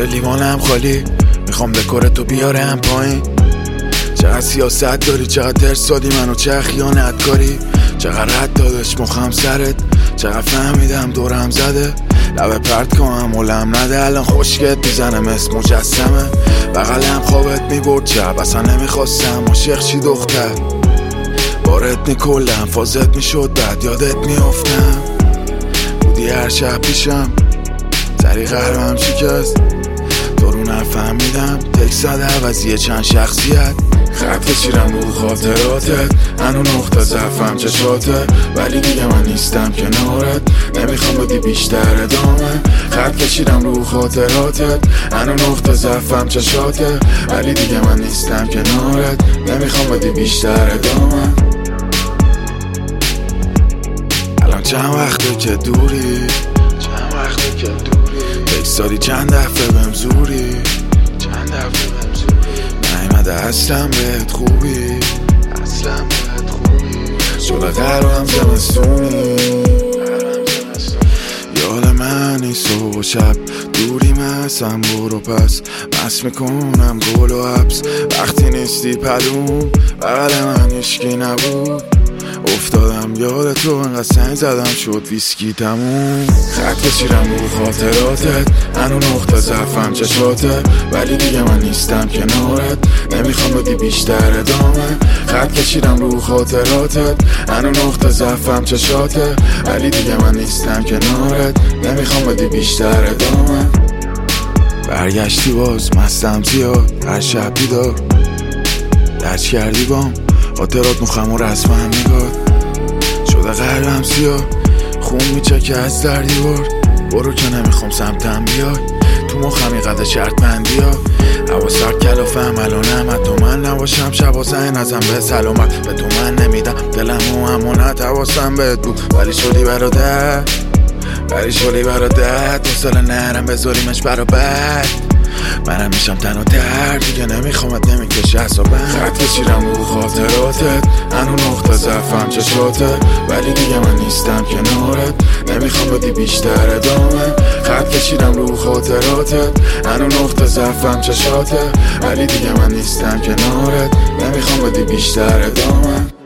لیوانم خالی، میخوام دکورتو بیارم پایین. چقدر سیاست داری، چقدر ترسادی منو، چه خیانت کاری، چقدر رد دادش مخم سرت، چقدر فهمیدم دورم زده. لبه پرت کنم ولم نده، الان خوشگت میزنه مثل مجسمه. بغلم خوابت میبرد چپ، اصلا نمیخواستم عاشق چی دختر. بارت میکلم فازت میشد بعد یادت میافتم. بودی هر شب پیشم، سری قلبم شکست، تو رو نفهمیدم. تکس زده عوضیه چند شخصیت، خط کشیدم رو خاطراتت. هنو نقطه ضعفم چشاته، ولی دیگه من نیستم کنارت. نمیخوام بدی بیشتر ادامه. خط کشیدم رو خاطراتت، هنو نقطه ضعفم چشاته، ولی دیگه من نیستم کنارت. نمیخوام بدی بیشتر ادامه. الان چند وقته که دوری، چند وقته که دوری، بگذاری چند دفعه بهم زوری، چند دفعه بهم زوری. نیمده اصلا بهت خوبی، اصلا بهت خوبی. شده قلبم زمستونی، یاد منی صبح و شب. دوری مثلا برو پس، مست میکنم گل و حبس. وقتی نیستی پلوم، بغل من هیچکی نبود. افتادم یاد تو، انقدر سنگ زدم شد ویسکی تموم. خط کشیدم رو خاطراتت، هنو نقطه ضعفم چشاته، ولی دیگه من نیستم کنارت. نمیخوام بدی بیشتر ادامه. خط کشیدم رو خاطراتت، هنو نقطه ضعفم چشاته، ولی دیگه من نیستم کنارت. نمیخوام بدی بیشتر ادامه. برگشتی باز مستم زیاد، هر شب بیدار درچ کردی بام خاطرات مخم و رسمم نگاه. شده قلبم سیاه، خون میچکه از در دیوار. برو که نمیخوام سمتم بیای، تو مخم یقدر شرط بندی ها. هوا سرد کلافم الانم، حتی من نباشم شبا زنگ نزم به سلامت. به تو من نمیدم دلم و امانت، حواسم بهت بود ولی شدی برادر، ولی شدی برادر. دوستال نرم بذاریمش برابر، منم میشم تنها تر دیگه. نمیخوامت نمیکشه حسابم. خط کشیدم رو خاطراتت، هنو نقطه ضعفم چشاته، ولی دیگه من نیستم کنارت. نمیخوام بدی بیشتر ادامه. خط کشیدم رو خاطراتت، هنو نقطه ضعفم چشاته، ولی دیگه من نیستم کنارت. نمیخوام بدی بیشتر ادامه.